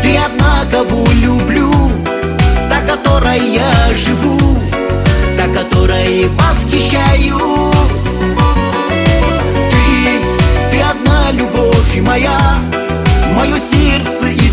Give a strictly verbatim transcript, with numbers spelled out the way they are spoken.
Ты одна, кого люблю, та, которой я живу, та, которой восхищаюсь. Ты, ты одна любовь моя, мое сердце и